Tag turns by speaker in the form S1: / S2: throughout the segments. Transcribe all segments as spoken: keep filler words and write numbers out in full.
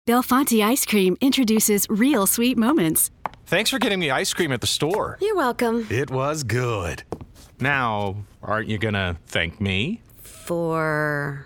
S1: Belfonte Ice Cream introduces real sweet moments.
S2: Thanks for getting me ice cream at the store.
S3: You're welcome.
S2: It was good. Now, aren't you gonna thank me?
S3: For...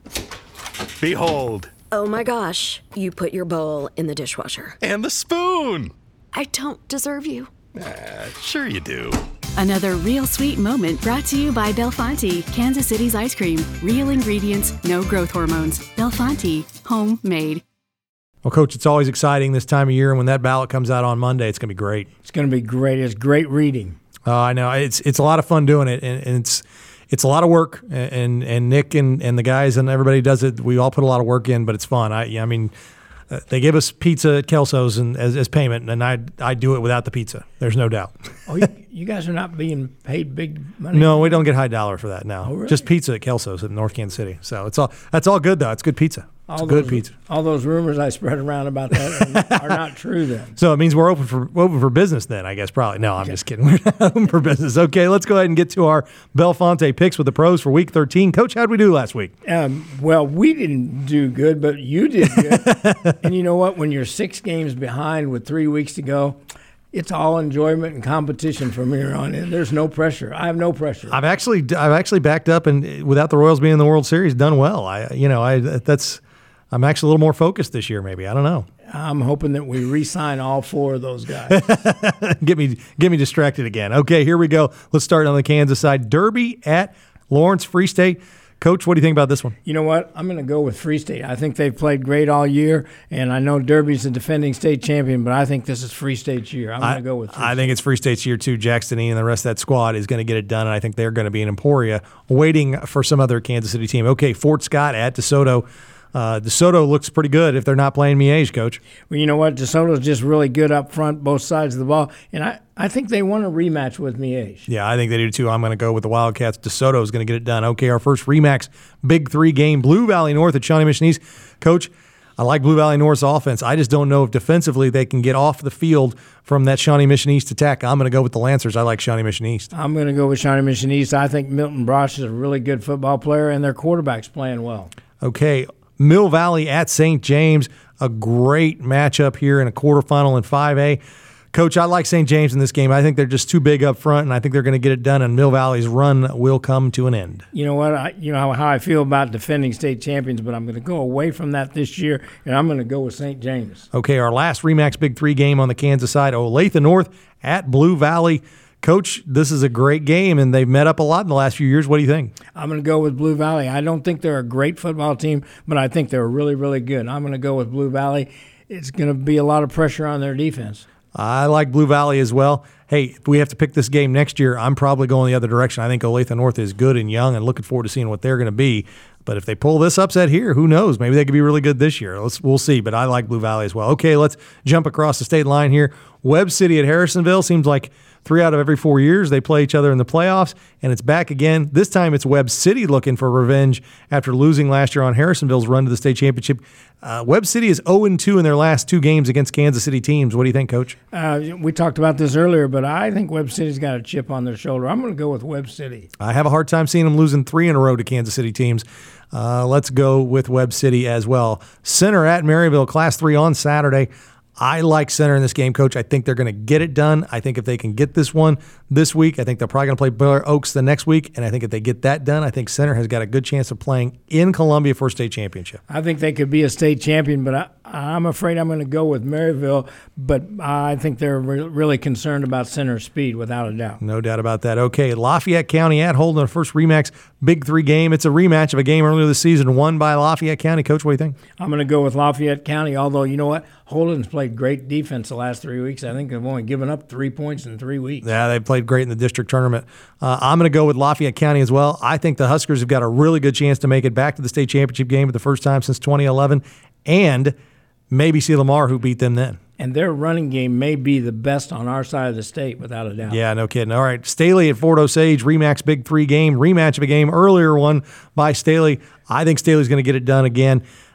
S2: Behold.
S3: Oh my gosh, you put your bowl in the dishwasher.
S2: And the spoon.
S3: I don't deserve you.
S2: Uh, sure you do.
S1: Another real sweet moment brought to you by Belfonte, Kansas City's ice cream. Real ingredients, no growth hormones. Belfonte, homemade.
S4: Well, Coach, it's always exciting this time of year, and when that ballot comes out on Monday, it's going to be great.
S5: It's going to be great. It's great reading.
S4: Uh, I know. It's it's a lot of fun doing it, and, and it's it's a lot of work, and and Nick and, and the guys and everybody does it. We all put a lot of work in, but it's fun. I I mean, uh, they give us pizza at Kelso's and, as, as payment, and I I do it without the pizza. There's no doubt.
S5: Oh, you, you guys are not being paid big money?
S4: No, we don't get high dollar for that now.
S5: Oh, really?
S4: Just pizza at Kelso's in North Kansas City. So it's all that's all good, though. It's good pizza. It's
S5: all
S4: good
S5: those,
S4: pizza.
S5: All those rumors I spread around about that are, are not true then.
S4: So it means we're open for open for business then, I guess, probably. No, I'm just kidding. We're not open for business. Okay, let's go ahead and get to our Belfonte picks with the pros for Week thirteen. Coach, how'd we do last week?
S5: Um, well, we didn't do good, but you did good. And you know what? When you're six games behind with three weeks to go, it's all enjoyment and competition from here on in. There's no pressure. I have no pressure.
S4: I've actually I've actually backed up, and without the Royals being in the World Series, done well. I you know I that's I'm actually a little more focused this year. Maybe I don't know.
S5: I'm hoping that we re-sign all four of those guys.
S4: get me get me distracted again. Okay, here we go. Let's start on the Kansas side. Derby at Lawrence Free State. Coach, what do you think about this one?
S5: You know what? I'm going to go with Free State. I think they've played great all year, and I know Derby's the defending state champion, but I think this is Free State's year. I'm going to go with Free State.
S4: I think it's Free State's year, too. Jackson E. and the rest of that squad is going to get it done, and I think they're going to be in Emporia waiting for some other Kansas City team. Okay, Fort Scott at DeSoto. Uh, DeSoto looks pretty good if they're not playing Miege, Coach.
S5: Well, you know what? DeSoto's just really good up front, both sides of the ball, and I, I think they want a rematch with Miege.
S4: Yeah, I think they do too. I'm going to go with the Wildcats. DeSoto is going to get it done. Okay, our first Remax Big Three game, Blue Valley North at Shawnee Mission East. Coach, I like Blue Valley North's offense. I just don't know if defensively they can get off the field from that Shawnee Mission East attack. I'm going to go with the Lancers. I like Shawnee Mission East.
S5: I'm going to go with Shawnee Mission East. I think Milton Brosh is a really good football player, and their quarterback's playing well.
S4: Okay, Mill Valley at Saint James, a great matchup here in a quarterfinal in five A. Coach, I like Saint James in this game. I think they're just too big up front, and I think they're going to get it done, and Mill Valley's run will come to an end.
S5: You know what? I, you know how I feel about defending state champions, but I'm going to go away from that this year, and I'm going to go with Saint James.
S4: Okay, our last Remax Big Three game on the Kansas side, Olathe North at Blue Valley. Coach, this is a great game, and they've met up a lot in the last few years. What do you think?
S5: I'm going to go with Blue Valley. I don't think they're a great football team, but I think they're really, really good. I'm going to go with Blue Valley. It's going to be a lot of pressure on their defense.
S4: I like Blue Valley as well. Hey, if we have to pick this game next year, I'm probably going the other direction. I think Olathe North is good and young and looking forward to seeing what they're going to be. But if they pull this upset here, who knows? Maybe they could be really good this year. Let's We'll see, but I like Blue Valley as well. Okay, let's jump across the state line here. Webb City at Harrisonville seems like three out of every four years they play each other in the playoffs, and it's back again. This time it's Webb City looking for revenge after losing last year on Harrisonville's run to the state championship. Uh, Webb City is oh and two in their last two games against Kansas City teams. What do you think, Coach?
S5: Uh, we talked about this earlier, but I think Webb City's got a chip on their shoulder. I'm going to go with Webb City.
S4: I have a hard time seeing them losing three in a row to Kansas City teams. Uh, let's go with Webb City as well. Center at Maryville, Class three on Saturday. I like Center in this game, Coach. I think they're going to get it done. I think if they can get this one this week, I think they're probably going to play Blair Oaks the next week. And I think if they get that done, I think Center has got a good chance of playing in Columbia for a state championship.
S5: I think they could be a state champion, but I, I'm afraid I'm going to go with Maryville. But I think they're re- really concerned about Center's speed, without a doubt.
S4: No doubt about that. Okay, Lafayette County at Holden, their first Remax Big Three game. It's a rematch of a game earlier this season won by Lafayette County. Coach, what do you think?
S5: I'm going to go with Lafayette County, although, you know what? Holden's played great defense the last three weeks. I think they've only given up three points in three weeks.
S4: Yeah, they played great in the district tournament. Uh, I'm going to go with Lafayette County as well. I think the Huskers have got a really good chance to make it back to the state championship game for the first time since twenty eleven, and maybe see Lamar, who beat them then.
S5: And their running game may be the best on our side of the state, without a doubt.
S4: Yeah, no kidding. All right, Staley at Fort Osage, Remax Big Three game, rematch of a game, earlier one by Staley. I think Staley's going to get it done again.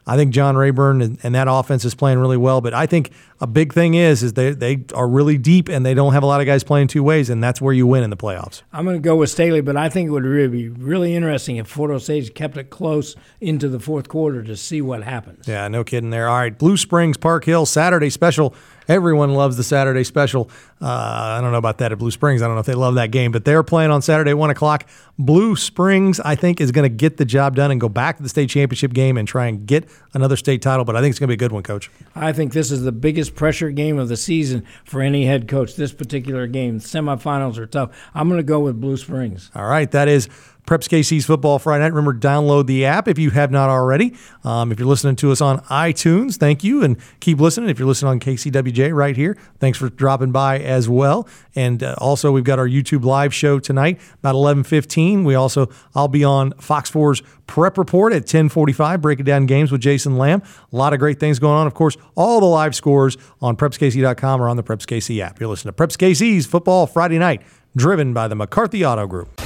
S4: I think John Rayburn and, and that offense is playing really well. But I think a big thing is is they they are really deep and they don't have a lot of guys playing two ways, and that's where you win in the playoffs.
S5: I'm going to go with Staley, but I think it would really be really interesting if Fort Osage kept it close into the fourth quarter to see what happens.
S4: Yeah, no kidding there. All right, Blue Springs, Park Hill, Saturday special. Everyone loves the Saturday special. Uh, I don't know about that at Blue Springs. I don't know if they love that game, but they're playing on Saturday at one o'clock. Blue Springs, I think, is going to get the job done and go back to the state championship game and try and get another state title, but I think it's going to be a good one, Coach.
S5: I think this is the biggest pressure game of the season for any head coach, this particular game. Semifinals are tough. I'm going to go with Blue Springs.
S4: All right, that is Preps K C's Football Friday Night. Remember, download the app if you have not already. Um, if you're listening to us on iTunes, thank you, and keep listening. If you're listening on K C W J right here, thanks for dropping by as well. And uh, also, we've got our YouTube live show tonight about eleven fifteen. We also, I'll be on Fox four's Prep Report at ten forty-five, breaking down games with Jason Lamb. A lot of great things going on. Of course, all the live scores on preps k c dot com or on the Preps K C app. You're listening to Preps K C's Football Friday Night, driven by the McCarthy Auto Group.